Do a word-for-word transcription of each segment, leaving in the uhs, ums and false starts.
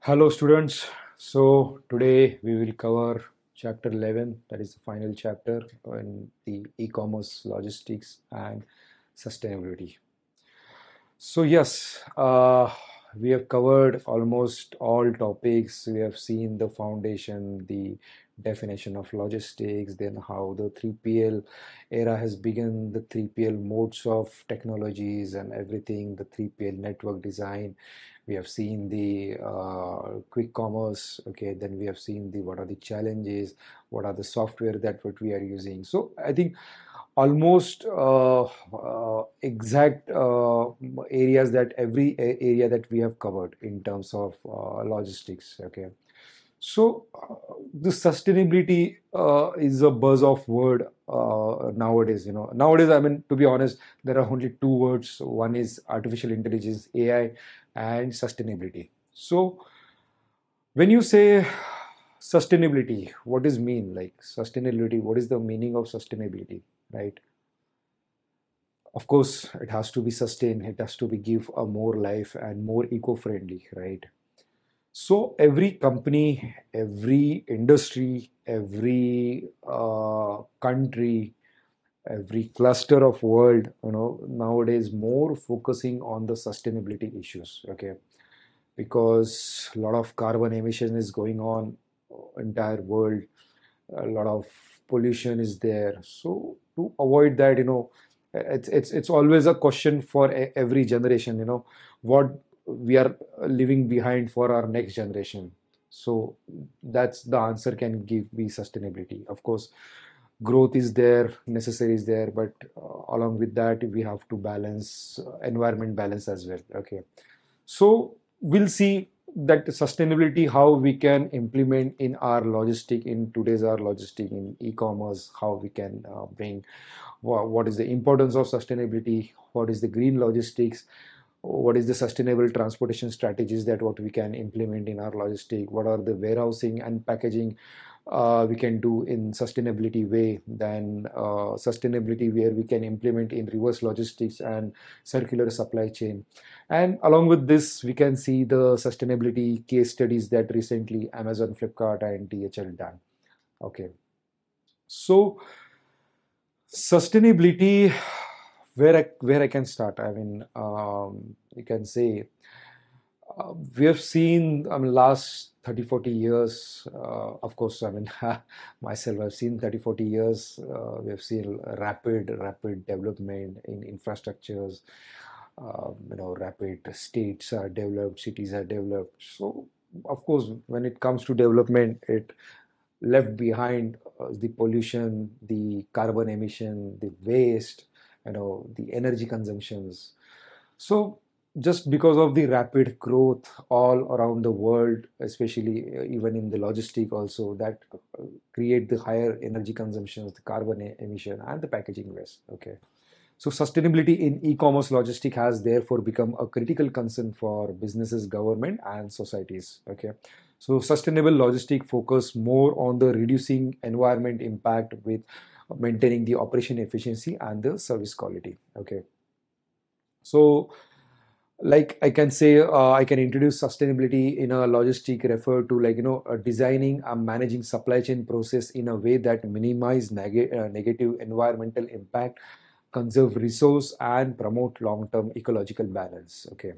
Hello, students. So, today we will cover chapter eleven, that is the final chapter in the e commerce, logistics, and sustainability. So, yes, uh, we have covered almost all topics. We have seen the foundation, the definition of logistics, then how the three P L era has begun, the three P L modes of technologies and everything, the three P L network design. We have seen the uh, quick commerce. Okay, then we have seen the what are the challenges, what are the software that what we are using. So I think almost uh, uh, exact uh, areas that every a- area that we have covered in terms of uh, logistics. Okay, so uh, the sustainability uh, is a buzz of word uh, nowadays. You know, nowadays, I mean, to be honest, there are only two words. One is artificial intelligence, A I, and sustainability. So when you say sustainability, what does mean? Like sustainability, what is the meaning of sustainability, right? Of course, it has to be sustained. It has to be give a more life and more eco-friendly, right? So every company, every industry, every uh, country, every cluster of world, you know, nowadays more focusing on the sustainability issues. Okay, because a lot of carbon emission is going on entire world, a lot of pollution is there. So to avoid that, you know, it's it's it's always a question for e- every generation, you know, what we are leaving behind for our next generation. So that's the answer can give be sustainability. Of course, growth is there, necessary is there, but uh, along with that we have to balance uh, environment balance as well. Okay, so we'll see that sustainability how we can implement in our logistic in today's our logistic in e-commerce, how we can uh, bring wha- what is the importance of sustainability, what is the green logistics, what is the sustainable transportation strategies that what we can implement in our logistic, what are the warehousing and packaging uh, we can do in sustainability way, then uh, sustainability where we can implement in reverse logistics and circular supply chain. And along with this we can see the sustainability case studies that recently Amazon, Flipkart, and D H L done. Okay, so sustainability, where I, where I can start, I mean, um, you can say uh, we have seen, I mean, last thirty forty years, uh, of course, I mean, myself, I've seen thirty forty years, uh, we have seen rapid, rapid development in infrastructures, um, you know, rapid states are developed, cities are developed. So, of course, when it comes to development, it left behind uh, the pollution, the carbon emission, the waste, you know, the energy consumptions. So just because of the rapid growth all around the world, especially uh, even in the logistic also, that uh, create the higher energy consumptions, the carbon e- emission, and the packaging waste. Okay. So sustainability in e-commerce logistic has therefore become a critical concern for businesses, government, and societies. Okay. So sustainable logistic focus more on the reducing environment impact with maintaining the operation efficiency and the service quality. Okay. So like I can say, uh, I can introduce sustainability in a logistic refer to like, you know, uh, designing and managing supply chain process in a way that minimize neg- uh, negative environmental impact, conserve resource, and promote long-term ecological balance. Okay.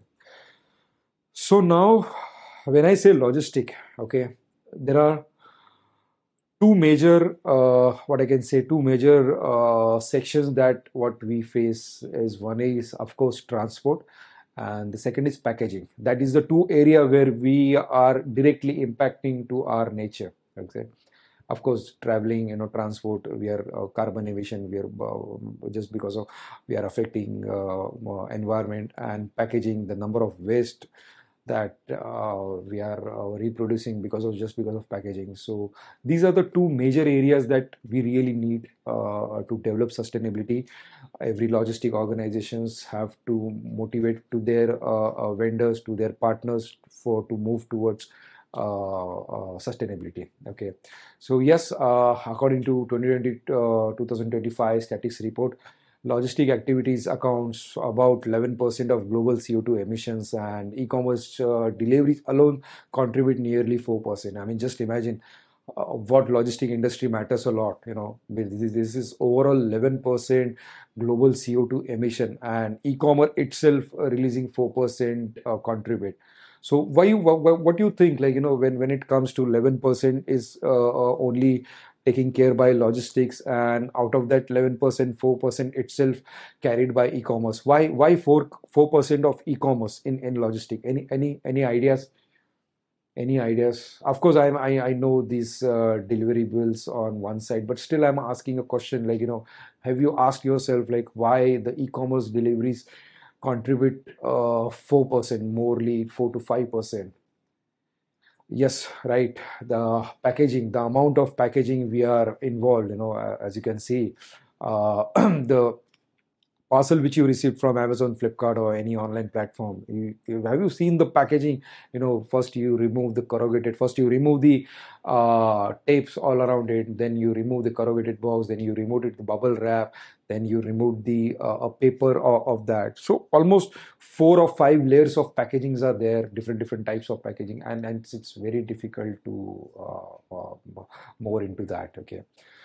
So now, when I say logistic, okay, there are two major, uh, what I can say, two major uh, sections that what we face is one is of course transport, and the second is packaging. That is the two area where we are directly impacting to our nature. Okay, of course traveling, you know, transport, we are uh, carbon emission, we are uh, just because of we are affecting uh, uh, environment, and packaging, the number of waste that uh, we are uh, reproducing because of just because of packaging. So these are the two major areas that we really need uh, to develop sustainability. Every logistic organizations have to motivate to their uh, uh, vendors, to their partners for to move towards uh, uh, sustainability. Okay, so yes, uh, according to twenty twenty uh, two thousand twenty-five statistics report, Logistic activities accounts about eleven percent of global C O two emissions, and e-commerce uh, deliveries alone contribute nearly four percent. I mean, just imagine uh, what logistic industry matters a lot. You know, this, this is overall eleven percent global C O two emission, and e-commerce itself uh, releasing four percent uh, contribute. So why you what, what do you think, like, you know, when when it comes to eleven percent is uh, uh, only taken care by logistics, and out of that eleven percent four percent itself carried by e-commerce? Why why 4 4 percent of e-commerce in in logistic? Any any any ideas? Any ideas? Of course, I'm, I I know these uh, deliverables on one side, but still I'm asking a question, like, you know, have you asked yourself, like, why the e-commerce deliveries contribute uh, four percent, morely four to five percent? Yes, right. The packaging, the amount of packaging we are involved, you know, uh, as you can see, uh, the parcel which you received from Amazon, Flipkart, or any online platform, you, you, have you seen the packaging? You know, first you remove the corrugated, first you remove the uh, tapes all around it, then you remove the corrugated box, then you remove it, the bubble wrap, then you remove the uh, a paper of, of that. So almost four or five layers of packagings are there, different different types of packaging, and, and it's, it's very difficult to uh, uh, more into that. Okay.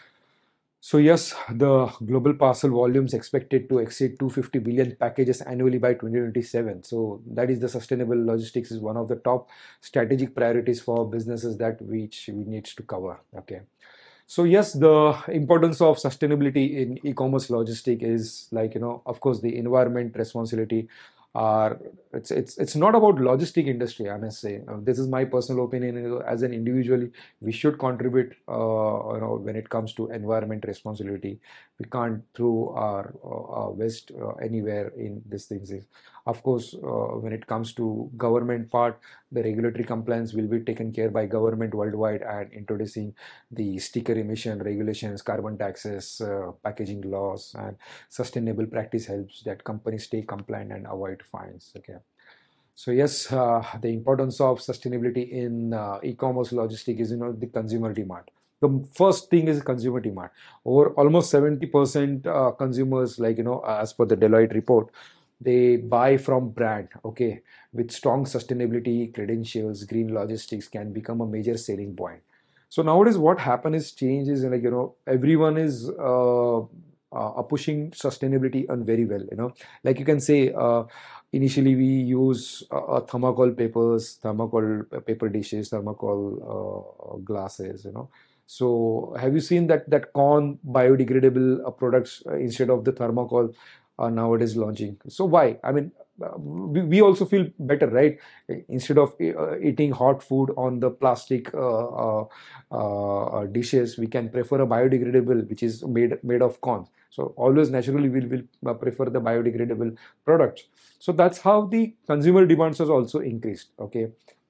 So yes, the global parcel volumes expected to exceed two hundred fifty billion packages annually by twenty twenty-seven. So that is, the sustainable logistics is one of the top strategic priorities for businesses that which we needs to cover. Okay. So yes, the importance of sustainability in e-commerce logistic is, like, you know, of course, the environment responsibility are, it's it's it's not about logistic industry, I must say. Uh, this is my personal opinion. You know, as an individually, we should contribute, uh, you know, when it comes to environment responsibility. We can't throw our, uh, our waste uh, anywhere in these things. Of course, uh, when it comes to government part, the regulatory compliance will be taken care by government worldwide, and introducing the sticker emission regulations, carbon taxes, uh, packaging laws, and sustainable practice helps that companies stay compliant and avoid fines. Okay. So yes, uh, the importance of sustainability in uh, e-commerce logistic is, you know, the consumer demand. The first thing is consumer demand. Over almost seventy percent uh, consumers, like, you know, as per the Deloitte report, they buy from brand, okay, with strong sustainability credentials. Green logistics can become a major selling point. So nowadays, what happen is change is, like, you know, everyone is uh, uh, pushing sustainability on very well. You know, like you can say, uh, initially we use uh, uh, thermocol papers, thermocol paper dishes, thermocol uh, glasses. You know, so have you seen that that corn biodegradable uh, products uh, instead of the thermocol are nowadays launching? So why? I mean, uh, we, we also feel better, right? Instead of uh, eating hot food on the plastic uh, uh, uh, dishes, we can prefer a biodegradable which is made made of corn. So always naturally we'll, will uh, prefer the biodegradable products. So that's how the consumer demands has also increased. Okay.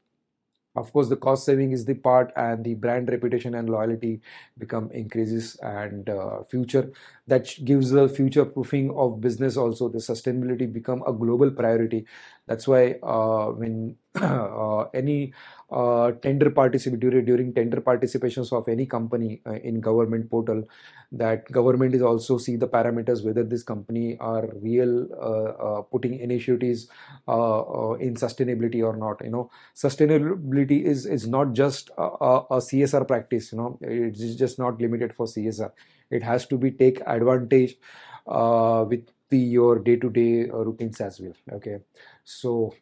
Of course, the cost saving is the part, and the brand reputation and loyalty become increases, and uh, future that gives the future proofing of business. Also, the sustainability become a global priority. That's why uh, when uh, any uh, tender participate during, during tender participations of any company uh, in government portal, that government is also see the parameters whether this company are real uh, uh, putting initiatives uh, uh, in sustainability or not. You know, sustainability is is not just a, a, a C S R practice. You know, it's just not limited for C S R. It has to be take advantage uh, with the your day-to-day uh, routines as well. Okay. So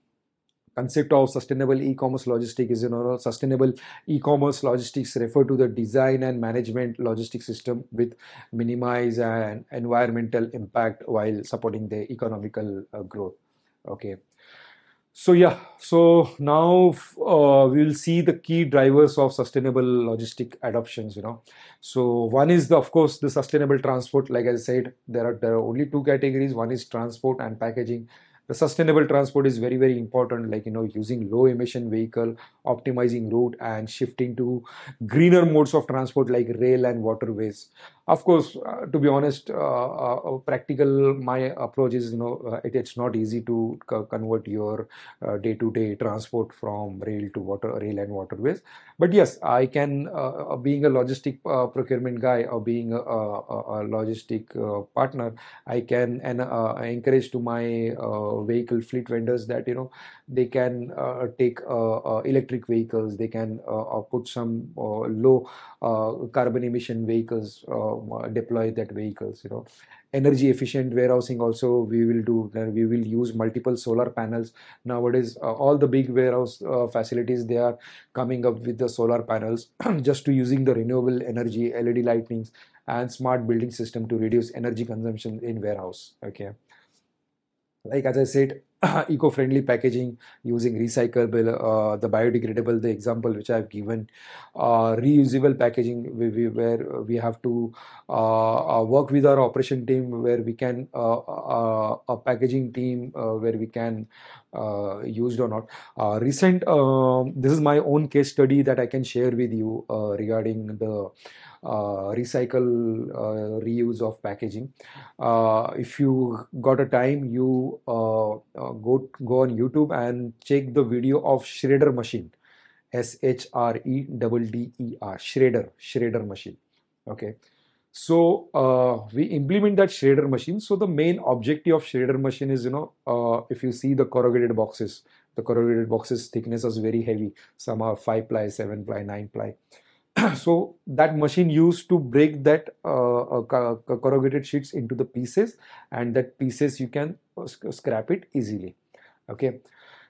concept of sustainable e-commerce logistics is, you know, sustainable e-commerce logistics refer to the design and management logistic system with minimize and environmental impact while supporting the economical uh, growth. Okay. So yeah, so now uh, we will see the key drivers of sustainable logistic adoptions. You know, so one is the, of course, the sustainable transport. Like I said, there are there are only two categories. One is transport and packaging. The sustainable transport is very very important. Like, you know, using low emission vehicle, optimizing route, and shifting to greener modes of transport like rail and waterways. Of course, uh, to be honest, uh, uh, uh, practical, my approach is, you know, uh, it, it's not easy to co- convert your uh, day-to-day transport from rail to water, rail and waterways. But yes, I can, uh, uh, being a logistic uh, procurement guy or being a, a, a logistic uh, partner, I can and uh, encourage to my uh, vehicle fleet vendors that, you know, they can uh, take uh, uh, electric vehicles, they can uh, uh, put some uh, low uh, carbon emission vehicles, uh, deploy that vehicles, you know. Energy efficient warehousing also we will do. Uh, we will use multiple solar panels nowadays. Uh, all the big warehouse uh, facilities, they are coming up with the solar panels just to using the renewable energy, L E D lightnings and smart building system to reduce energy consumption in warehouse. Okay, like as I said, eco-friendly packaging using recyclable, uh, the biodegradable, the example which I've given, uh, reusable packaging, we, we, where we have to uh, uh, work with our operation team, where we can uh, uh, a packaging team uh, where we can uh, used or not. Uh, recent, um, this is my own case study that I can share with you uh, regarding the uh, recycle uh, reuse of packaging. Uh, if you got a time, you uh, uh, go go on YouTube and check the video of shredder machine. S H R E D D E R, shredder shredder machine. Okay, so uh, we implement that shredder machine. So the main objective of shredder machine is, you know, uh, if you see the corrugated boxes, the corrugated boxes thickness is very heavy. Some are five ply, seven ply, nine ply. So that machine used to break that uh, uh, corrugated sheets into the pieces, and that pieces you can uh, scrap it easily. Okay,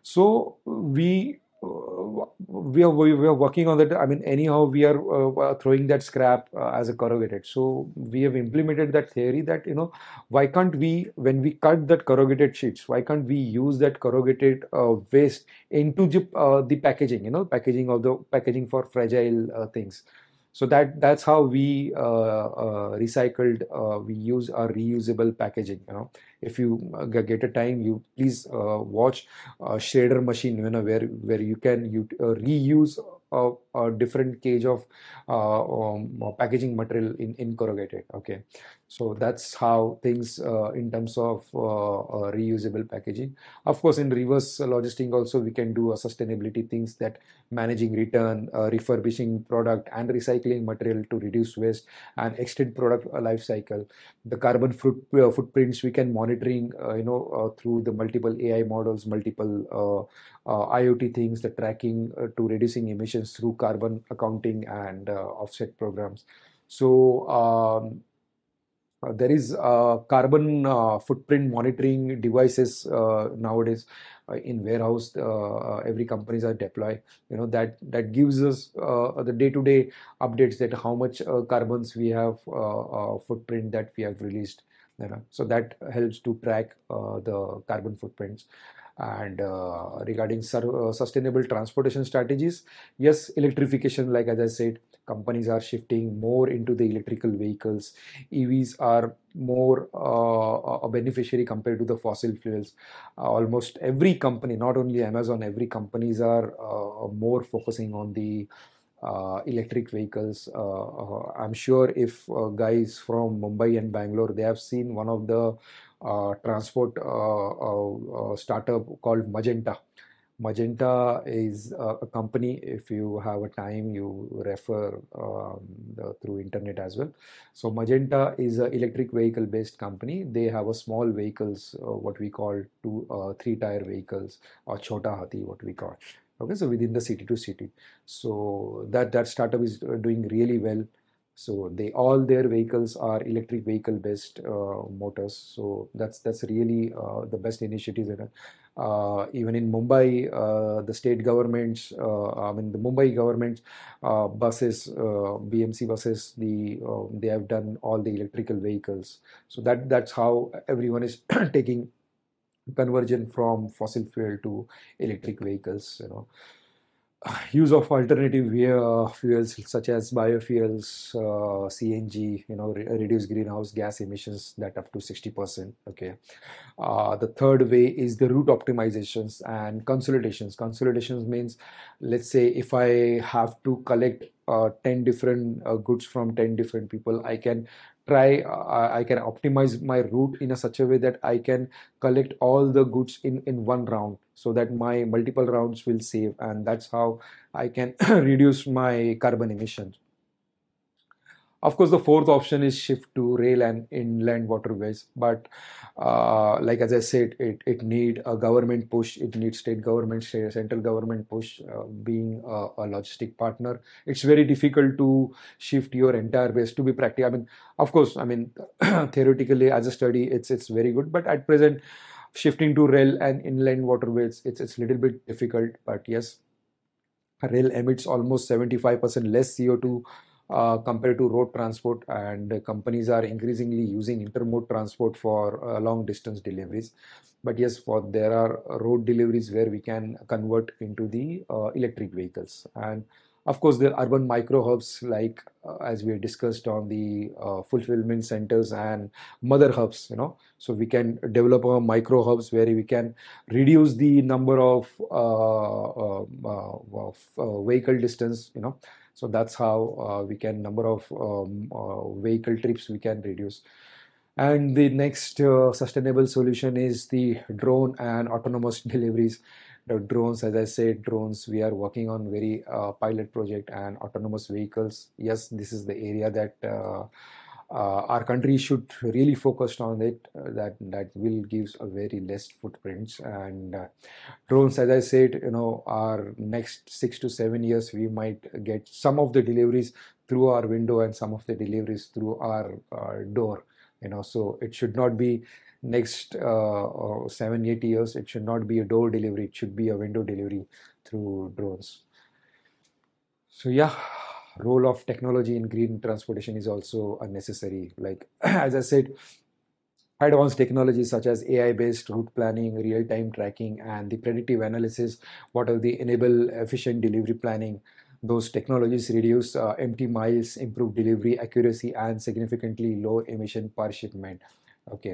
so we uh, we are we are working on that. I mean, anyhow, we are uh, throwing that scrap uh, as a corrugated. So we have implemented that theory that, you know, why can't we, when we cut that corrugated sheets, why can't we use that corrugated uh, waste into the, uh, the packaging, you know, packaging of the packaging for fragile uh, things. So that that's how we uh, uh, recycled. Uh, we use our reusable packaging. You know, if you uh, get a time, you please uh, watch uh, shredder machine, you know, where where you can you uh, reuse a, a different cage of uh, um, uh, packaging material in in corrugated. Okay, so that's how things uh, in terms of uh, uh, reusable packaging. Of course, in reverse logistic also we can do a sustainability things, that managing return, uh, refurbishing product and recycling material to reduce waste and extend product uh, life cycle. The carbon foot, uh, footprints we can monitoring, uh, you know, uh, through the multiple A I models, multiple uh, uh, IoT things, the tracking uh, to reducing emissions through carbon accounting and uh, offset programs. So um, uh, there is uh, carbon uh, footprint monitoring devices uh, nowadays uh, in warehouse. Uh, uh, every companies are deploy. You know, that that gives us uh, the day-to-day updates, that how much uh, carbons we have, uh, uh, footprint that we have released. You know, so that helps to track uh, the carbon footprints. And uh, regarding sur- uh, sustainable transportation strategies, yes, electrification, like as I said, companies are shifting more into the electrical vehicles. E Vs are more uh, a beneficiary compared to the fossil fuels. Uh, almost every company, not only Amazon, every companies are uh, more focusing on the uh, electric vehicles. Uh, uh, I'm sure if uh, guys from Mumbai and Bangalore, they have seen one of the uh, transport uh, uh, uh, startup called Magenta. Magenta is a, a company. If you have a time, you refer um, the, through internet as well. So Magenta is an electric vehicle based company. They have a small vehicles, uh, what we call two, uh, three tire vehicles, or Chota Hathi, what we call. Okay, so within the city to city. So that that startup is uh, doing really well. So they, all their vehicles are electric vehicle based uh, motors. So that's that's really uh, the best initiatives. In it. Uh, even in Mumbai, uh, the state governments, uh, I mean the Mumbai government uh, buses, uh, B M C buses, the uh, they have done all the electrical vehicles. So that that's how everyone is taking conversion from fossil fuel to electric vehicles. You know, use of alternative uh, fuels such as biofuels, uh, C N G, you know, re- reduce greenhouse gas emissions that up to sixty percent. Okay. Uh, the third way is the route optimizations and consolidations. Consolidations means, let's say if I have to collect uh, ten different uh, goods from ten different people. I can try, uh, I can optimize my route in a such a way that I can collect all the goods in, in one round, so that my multiple rounds will save, and that's how I can reduce my carbon emissions. Of course, the fourth option is shift to rail and inland waterways. But uh, like as I said, it, it need a government push. It needs state government, state- central government push. Uh, being a, a logistic partner, it's very difficult to shift your entire base to be practical. I mean, of course, I mean theoretically as a study, it's it's very good. But at present, shifting to rail and inland waterways, it's it's a little bit difficult. But yes, rail emits almost seventy-five percent less C O two uh, compared to road transport, and uh, companies are increasingly using intermode transport for uh, long distance deliveries. But yes, for there are road deliveries where we can convert into the uh, electric vehicles. And of course, the urban micro hubs, like uh, as we discussed on the uh, fulfillment centers and mother hubs, you know, so we can develop a micro hubs where we can reduce the number of uh, uh, uh, of uh, vehicle distance, you know. So that's how uh, we can number of um, uh, vehicle trips we can reduce. And the next uh, sustainable solution is the drone and autonomous deliveries. The drones, as I said, drones, we are working on very uh, pilot project, and autonomous vehicles. Yes, this is the area that uh, uh, our country should really focus on it. Uh, that that will gives a very less footprints. And uh, drones, as I said, you know, our next six to seven years, we might get some of the deliveries through our window and some of the deliveries through our uh, door. You know, so it should not be next uh, uh, seven, eight years. It should not be a door delivery. It should be a window delivery through drones. So yeah, role of technology in green transportation is also unnecessary. Like as I said, advanced technologies such as A I-based route planning, real-time tracking, and the predictive analysis, what are the enable efficient delivery planning. Those technologies reduce uh, empty miles, improve delivery accuracy, and significantly low emission per shipment. Okay,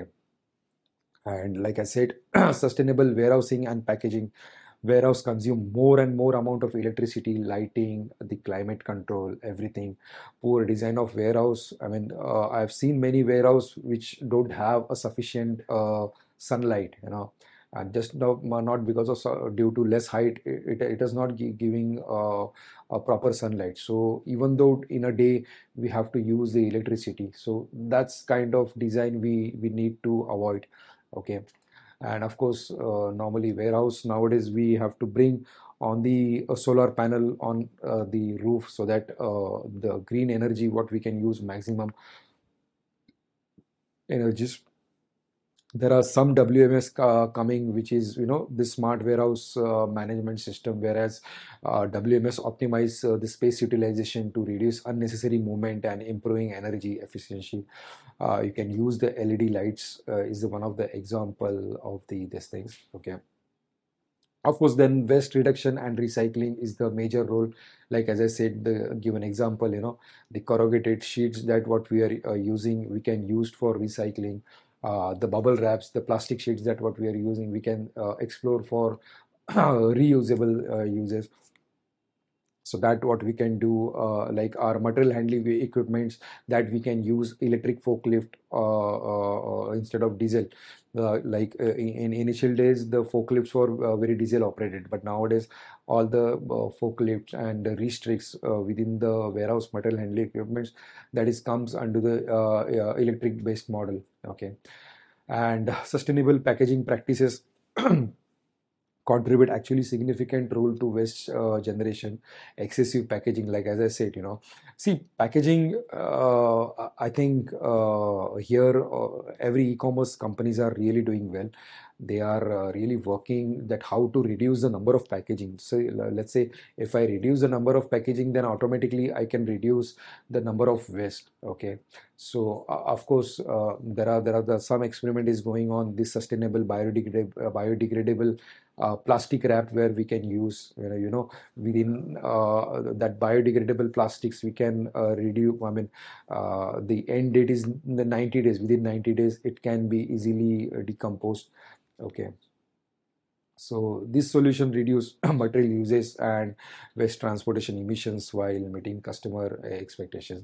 and like I said, sustainable warehousing and packaging. Warehouse consume more and more amount of electricity, lighting, the climate control, everything. Poor design of warehouse. I mean, uh, I've seen many warehouse which don't have a sufficient uh, sunlight, you know, and just no, not because of su- due to less height, it, it, it is not gi- giving uh, a proper sunlight. So even though in a day we have to use the electricity, so that's kind of design we we need to avoid. Okay, and of course uh, normally warehouse nowadays we have to bring on the uh, solar panel on uh, the roof, so that uh, the green energy what we can use maximum energies. There are some W M S uh, coming, which is, you know, the smart warehouse uh, management system, whereas uh, W M S optimize uh, the space utilization to reduce unnecessary movement and improving energy efficiency. Uh, you can use the L E D lights uh, is one of the example of the these things. Okay. Of course, then waste reduction and recycling is the major role. Like as I said, the given example, you know, the corrugated sheets that what we are uh, using, we can use for recycling. Uh, the bubble wraps, the plastic sheets that what we are using, we can uh, explore for reusable uh, uses. So that what we can do, uh, like our material handling equipments, that we can use electric forklift uh, uh, uh, instead of diesel. Uh, like uh, in, in initial days the forklifts were uh, very diesel operated, but nowadays all the uh, forklifts and the restricts uh, within the warehouse material handling equipments, that is comes under the uh, uh, electric based model. Okay, and sustainable packaging practices contribute actually significant role to waste uh, generation. Excessive packaging, like as I said, you know, see packaging, uh, I think uh, here uh, every e-commerce companies are really doing well. They are uh, really working that how to reduce the number of packaging. So uh, let's say if I reduce the number of packaging, then automatically I can reduce the number of waste. Okay, so uh, of course uh, there are there are the, some experiment is going on this sustainable biodegradable uh, biodegradable uh, plastic wrap, where we can use, you know, you know within uh, that biodegradable plastics we can uh, reduce. I mean, uh, the end date is in the ninety days. Within ninety days, it can be easily uh, decomposed. Okay. So this solution reduce material uses and waste transportation emissions while meeting customer uh, expectations.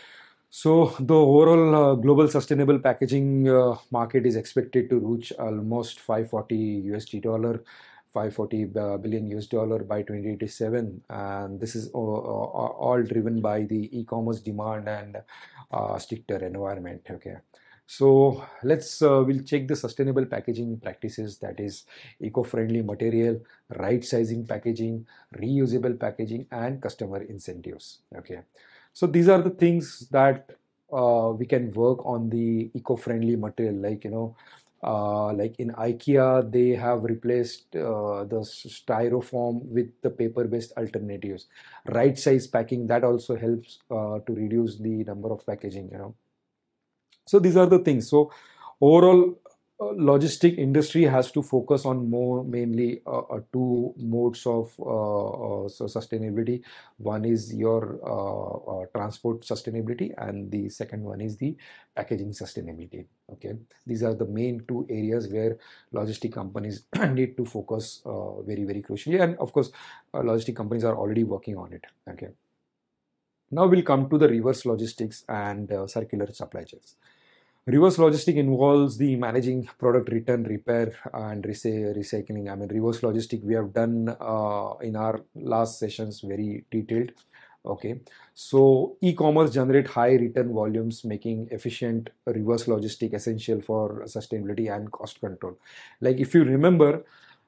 So the overall uh, global sustainable packaging uh, market is expected to reach almost five hundred forty U S D dollar, five hundred forty billion U S dollar by twenty eighty-seven, and this is all, all all driven by the e-commerce demand and uh, stricter environment. Okay. So let's uh, we'll check the sustainable packaging practices, that is eco-friendly material, right sizing packaging, reusable packaging, and customer incentives. Okay, so these are the things that uh, we can work on the eco-friendly material, like you know. Uh, like in IKEA, they have replaced uh, the styrofoam with the paper-based alternatives. Right size packing, that also helps uh, to reduce the number of packaging. You know, so these are the things. So overall, uh, logistic industry has to focus on more mainly uh, uh, two modes of uh, uh, so sustainability. One is your uh, uh, transport sustainability, and the second one is the packaging sustainability. Okay, these are the main two areas where logistic companies need to focus uh, very very crucially, and of course, uh, logistic companies are already working on it. Okay, now we'll come to the reverse logistics and uh, circular supply chains. Reverse logistic involves the managing product return, repair, and recycling. I mean, reverse logistic we have done uh, in our last sessions, very detailed. Okay, so e-commerce generate high return volumes, making efficient reverse logistic essential for sustainability and cost control. Like if you remember,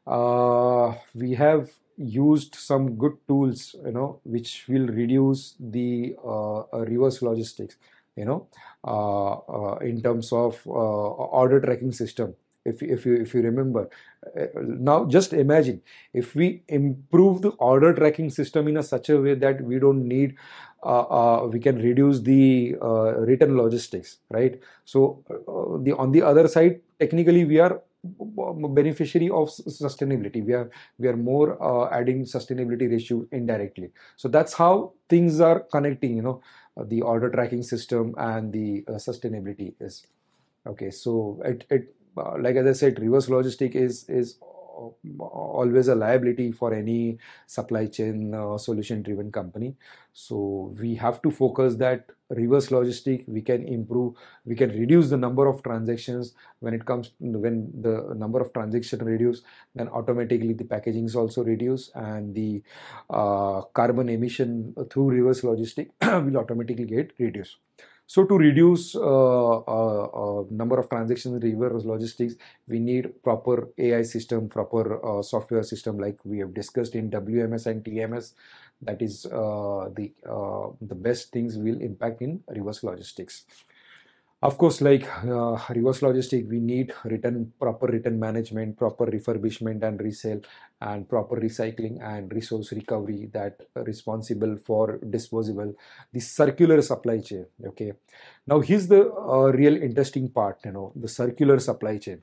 uh, we have used some good tools, you know, which will reduce the uh, uh, reverse logistics, you know, uh, uh, in terms of uh, order tracking system. If, if you if you remember, uh, now just imagine if we improve the order tracking system in a such a way that we don't need uh, uh, we can reduce the uh, return logistics, right? So uh, the on the other side, technically we are beneficiary of sustainability. We are we are more uh, adding sustainability ratio indirectly. So that's how things are connecting, you know, uh, the order tracking system and the uh, sustainability is. Okay, so it, it uh, like as I said, reverse logistic is is always a liability for any supply chain uh, solution driven company. So we have to focus that reverse logistic we can improve, we can reduce the number of transactions. When it comes when the number of transactions reduce, then automatically the packaging is also reduce, and the uh, carbon emission through reverse logistic will automatically get reduced. So to reduce uh, uh, uh, number of transactions in reverse logistics, we need proper A I system, proper uh, software system, like we have discussed in W M S and T M S. That is uh, the uh, the best things will impact in reverse logistics. Of course, like uh, reverse logistic, we need return, proper return management, proper refurbishment and resale, and proper recycling and resource recovery that are responsible for disposable, the circular supply chain. Okay, now here's the uh, real interesting part, you know, the circular supply chain.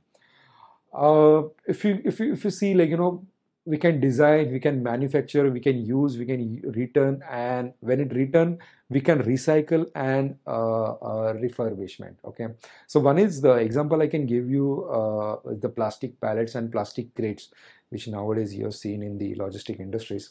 Uh, if you if you if you see, like you know, we can design, we can manufacture, we can use, we can return, and when it return, we can recycle and uh, uh, refurbishment. Okay, so one is the example I can give you, uh, the plastic pallets and plastic crates, which nowadays you have seen in the logistic industries.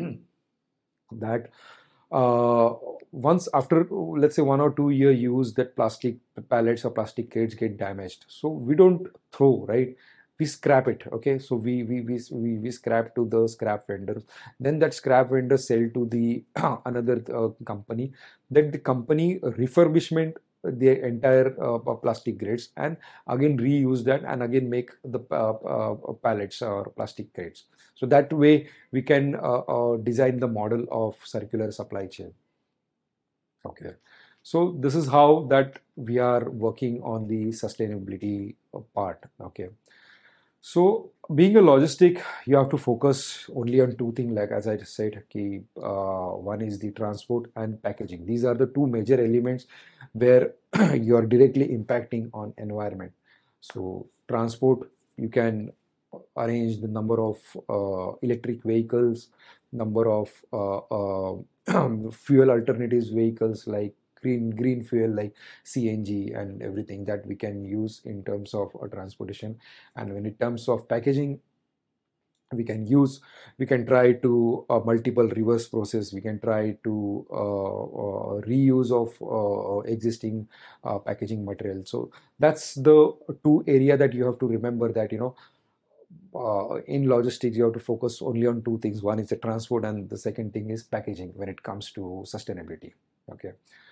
That uh, once after, let's say, one or two year use, that plastic pallets or plastic crates get damaged, so we don't throw, right? We scrap it. Okay, so we we we, we, we scrap to the scrap vendors, then that scrap vendor sell to the another uh, company, then the company refurbishment the entire uh, plastic grades, and again reuse that and again make the uh, uh, pallets or plastic crates. So that way we can uh, uh, design the model of circular supply chain. Okay, so this is how that we are working on the sustainability uh, part. Okay, so being a logistic, you have to focus only on two things, like as I just said, ki, uh, one is the transport and packaging. These are the two major elements where you are directly impacting on environment. So transport, you can arrange the number of uh, electric vehicles, number of uh, uh, fuel alternatives vehicles, like green green fuel like C N G and everything that we can use in terms of uh, transportation. And when in terms of packaging, we can use we can try to uh, multiple reverse process, we can try to uh, uh, reuse of uh, existing uh, packaging material. So that's the two area that you have to remember, that you know uh, in logistics you have to focus only on two things. One is the transport and the second thing is packaging when it comes to sustainability. Okay.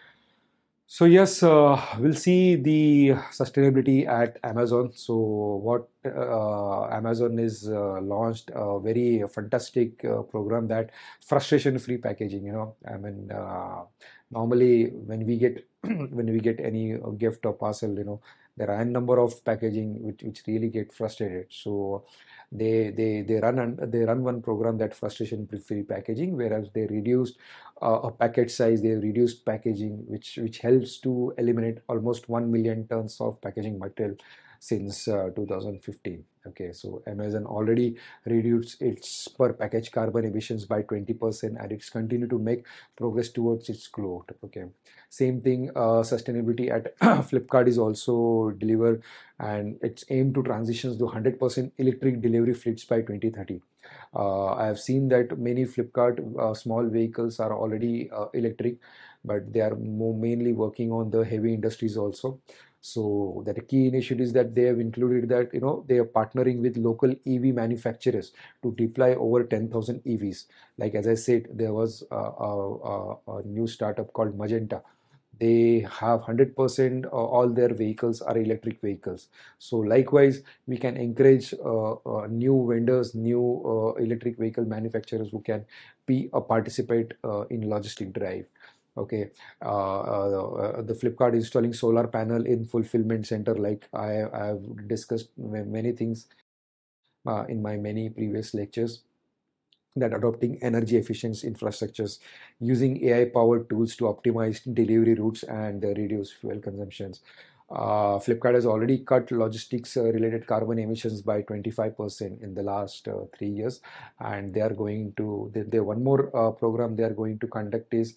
So yes, uh, we'll see the sustainability at Amazon. So what uh, Amazon is uh, launched a very fantastic uh, program, that frustration-free packaging. You know, I mean, uh, normally when we get when we get any uh, gift or parcel, you know, there are a number of packaging which which really get frustrated. So they they they run an, they run one program, that frustration-free packaging, whereas they reduced uh, a packet size, they reduced packaging, which which helps to eliminate almost one million tons of packaging material since uh, two thousand fifteen. Okay, so Amazon already reduced its per package carbon emissions by twenty percent, and it's continued to make progress towards its goal. Okay, same thing, uh, sustainability at Flipkart is also delivered, and it's aimed to transition to one hundred percent electric delivery fleets by twenty thirty. uh, I have seen that many Flipkart uh, small vehicles are already uh, electric, but they are more mainly working on the heavy industries also. So that the key initiatives that they have included, that you know they are partnering with local E V manufacturers to deploy over ten thousand E Vs. Like as I said, there was a, a, a, a new startup called Magenta. They have one hundred percent all their vehicles are electric vehicles. So likewise, we can encourage uh, uh, new vendors, new uh, electric vehicle manufacturers who can be a participate uh, in logistic drive. Okay, uh, uh, the Flipkart installing solar panel in fulfillment center, like I I have discussed many things uh, in my many previous lectures, that adopting energy efficient infrastructures, using A I powered tools to optimize delivery routes and uh, reduce fuel consumptions. Uh, Flipkart has already cut logistics uh, related carbon emissions by twenty-five percent in the last uh, three years, and they are going to, they, they one more uh, program they are going to conduct is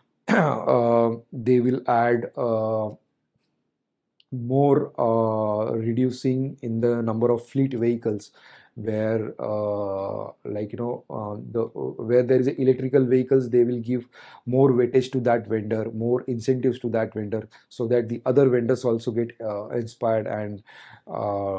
uh, they will add uh, more uh, reducing in the number of fleet vehicles, where uh, like you know uh, the where there is electrical vehicles, they will give more weightage to that vendor, more incentives to that vendor, so that the other vendors also get uh, inspired and uh,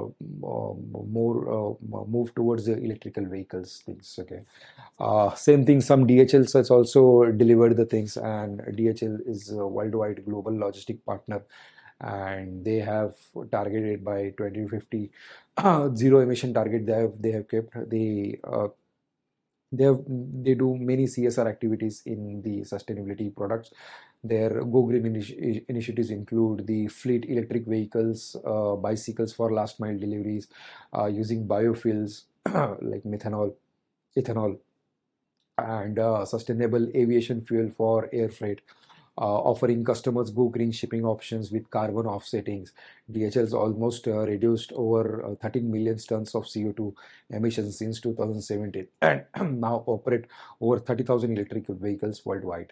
more uh, move towards the electrical vehicles things. Okay, uh, same thing, some D H Ls has also delivered the things, and D H L is a worldwide global logistic partner, and they have targeted by twenty fifty zero emission target they have they have kept. They uh, they have they do many C S R activities in the sustainability products. Their Go Green initi- initiatives include the fleet electric vehicles, uh, bicycles for last mile deliveries, uh, using biofuels like methanol, ethanol, and uh, sustainable aviation fuel for air freight, uh, offering customers go green shipping options with carbon offsettings. D H L has almost uh, reduced over uh, thirteen million tons of C O two emissions since two thousand seventeen, and now operate over thirty thousand electric vehicles worldwide.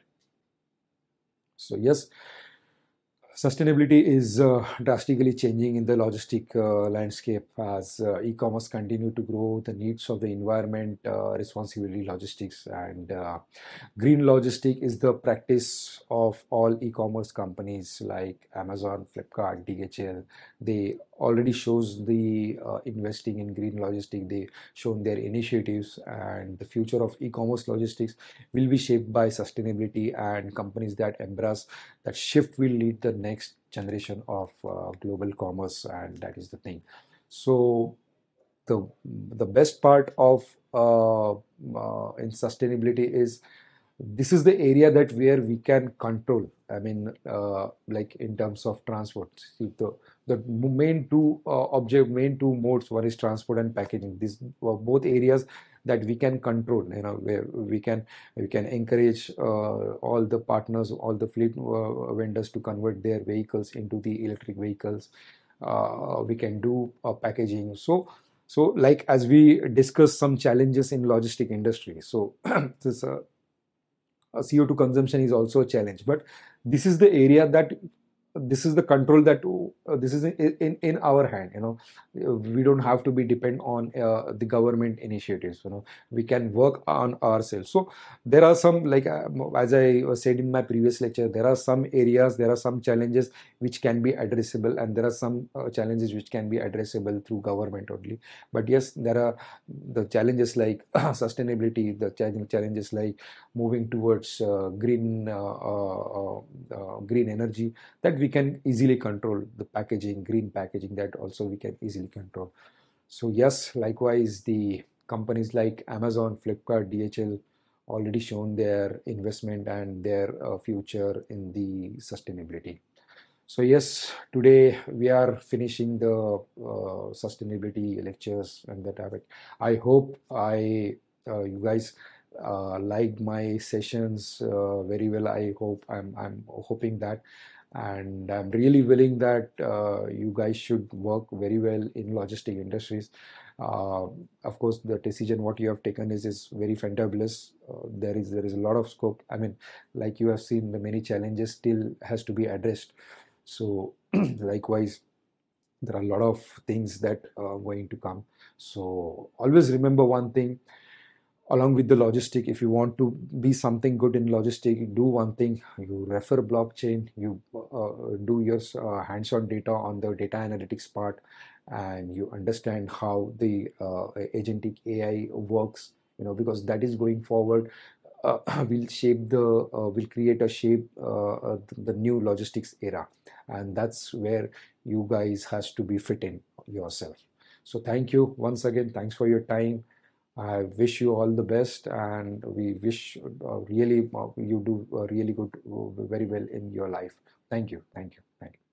So yes, sustainability is uh, drastically changing in the logistic uh, landscape as uh, e-commerce continue to grow. The needs of the environment, uh, responsibility, logistics, and uh, green logistic is the practice of all e-commerce companies like Amazon, Flipkart, D H L. They already shows the uh, investing in green logistic. They shown their initiatives, and the future of e-commerce logistics will be shaped by sustainability, and companies that embrace that shift will lead the next generation of uh, global commerce, and that is the thing. So the the best part of uh, uh, in sustainability is this is the area that where we can control. I mean, uh, like in terms of transport, see, the the main two uh, object main two modes, one is transport and packaging. These are both areas that we can control, you know, where we can we can encourage uh, all the partners, all the fleet uh, vendors to convert their vehicles into the electric vehicles. Uh, we can do uh, packaging. So so like as we discuss some challenges in logistic industry, so this uh, uh, C O two consumption is also a challenge, but this is the area that this is the control that uh, this is in, in in our hand. You know, we don't have to be depend on uh, the government initiatives. You know, we can work on ourselves. So there are some, like uh, as I said in my previous lecture, there are some areas, there are some challenges which can be addressable, and there are some uh, challenges which can be addressable through government only. But yes, there are the challenges like sustainability, the challenges like moving towards uh, green uh, uh, uh, green energy, that we can easily control. The packaging, green packaging, that also we can easily control. So yes, likewise, the companies like Amazon, Flipkart, D H L already shown their investment and their uh, future in the sustainability. So yes, today we are finishing the uh, sustainability lectures and the topic. I hope I uh, you guys uh, liked my sessions uh, very well. I hope I'm I'm hoping that, and I'm really willing that uh, you guys should work very well in logistic industries. Uh, of course, the decision what you have taken is is very fantabulous. Uh, there is there is a lot of scope. I mean, like you have seen, the many challenges still has to be addressed. So likewise, there are a lot of things that are going to come. So always remember one thing, along with the logistic, if you want to be something good in logistic, do one thing: you refer blockchain, you uh, do your uh, hands-on data on the data analytics part, and you understand how the uh, agentic AI works, you know, because that is going forward, uh, will shape the uh, will create a shape uh, uh, the new logistics era, and that's where you guys has to be fit in yourself. So thank you once again, thanks for your time. I wish you all the best, and we wish uh, really uh, you do uh, really good, uh, very well in your life. Thank you, thank you, thank you.